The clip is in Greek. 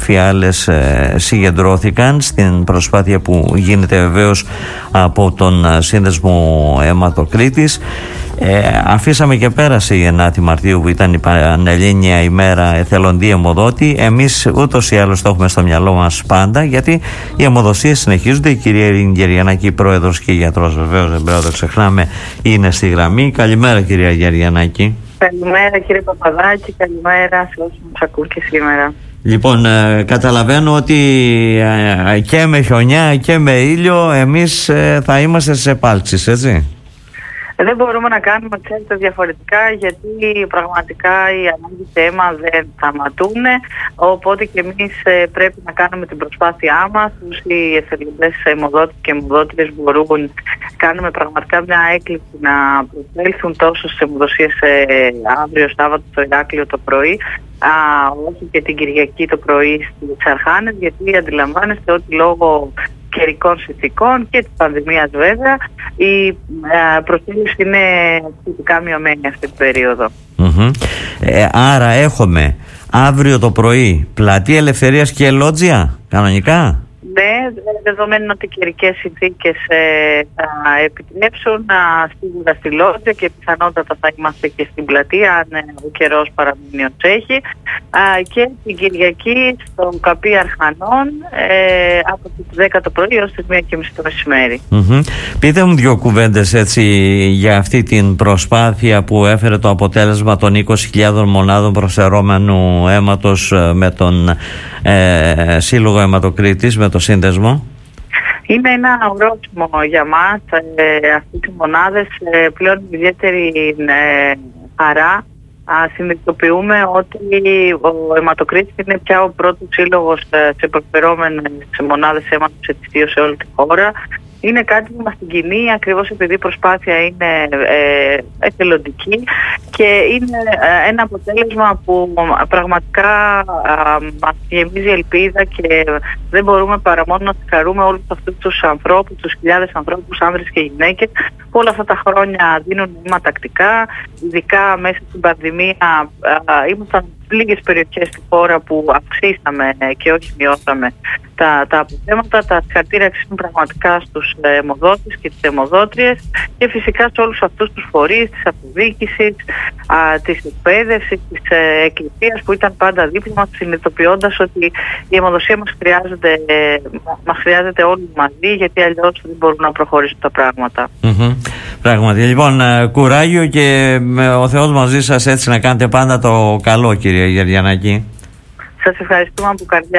φιάλες συγκεντρώθηκαν στην προσπάθεια που γίνεται βεβαίως από τον Σύνδεσμο Αιματοκρήτης. Αφήσαμε και πέρασε η 9η Μαρτίου που ήταν η Πανελλήνια ημέρα εθελοντή αιμοδότη. Εμείς ούτως ή άλλως το έχουμε στο μυαλό μας πάντα, γιατί οι αιμοδοσίες συνεχίζονται. Η κυρία Ειρήνη Γεριανάκη, πρόεδρος και γιατρός, βεβαίως δεν πρέπει να το ξεχνάμε, είναι στη γραμμή. Καλημέρα κυρία Γεριανάκη. Καλημέρα κύριε Παπαδάκη, καλημέρα σε όσους μας ακούν και σήμερα. Λοιπόν, καταλαβαίνω ότι και με χιονιά και με ήλιο εμείς θα είμαστε σε επάλξεις, έτσι. Δεν μπορούμε να κάνουμε διαφορετικά, γιατί πραγματικά οι ανάγκες αίμα δεν σταματούν, οπότε και εμείς πρέπει να κάνουμε την προσπάθειά μας. Όσοι εθελοντές αιμοδότες και αιμοδότηρες μπορούν, κάνουμε πραγματικά μια έκκληση να προσέλθουν τόσο στις αιμοδοσίες αύριο Σάββατο στο Ηράκλειο το πρωί, όσο και την Κυριακή το πρωί στις Αρχάνες, γιατί αντιλαμβάνεστε ότι λόγω καιρικών συνθηκών και της πανδημίας βέβαια η προσήλωση είναι σχετικά μειωμένη αυτή την περίοδο. Άρα έχουμε αύριο το πρωί Πλατεία Ελευθερίας και Λότζια κανονικά. Ναι, δεδομένου ότι οι καιρικές συνθήκες θα επιτρέψουν σίγουρα στη Λότζια και πιθανότατα θα είμαστε και στην πλατεία αν ο καιρός παραμείνει ως έχει, και την Κυριακή στο Καπί Αρχανών από τις 10 το πρωί έως τις 1:30 το μεσημέρι. Πείτε μου δύο κουβέντες έτσι για αυτή την προσπάθεια που έφερε το αποτέλεσμα των 20.000 μονάδων προσφερόμενου αίματος με τον Σύλλογο Αιματοκρήτης, με το Σύνδεσμο. Είναι ένα ορόσημο για μας αυτές οι μονάδες. Πλέον ιδιαίτερη χαρά συνειδητοποιούμε ότι ο Αιματοκρήτης είναι πια ο πρώτος σύλλογος σε προσφερόμενες μονάδες αίματος ετησίως σε όλη τη χώρα. Είναι κάτι που μας συγκινεί ακριβώς επειδή η προσπάθεια είναι εθελοντική και είναι ένα αποτέλεσμα που πραγματικά μας γεμίζει ελπίδα και δεν μπορούμε παρά μόνο να συγχαρούμε όλους αυτούς τους ανθρώπους, τους χιλιάδες ανθρώπους, άνδρες και γυναίκες που όλα αυτά τα χρόνια δίνουν αίμα τακτικά, ειδικά μέσα στην πανδημία. Ήμασταν λίγες περιοχές στη χώρα που αυξήσαμε και όχι μειώσαμε τα αποθέματα. Τα συγχαρητήρια αξίζουν πραγματικά στους αιμοδότες και τις αιμοδότριες και φυσικά σε όλους αυτούς τους φορείς της αυτοδιοίκησης, της εκπαίδευσης, της εκκλησίας που ήταν πάντα δίπλα μας, συνειδητοποιώντας ότι η αιμοδοσία μας χρειάζεται όλοι μαζί, γιατί αλλιώς δεν μπορούν να προχωρήσουν τα πράγματα. Πράγματι. Λοιπόν, κουράγιο και ο Θεός μαζί σας, έτσι να κάνετε πάντα το καλό, κυρία Γεριανάκη. Σας ευχαριστούμε από καρδιά.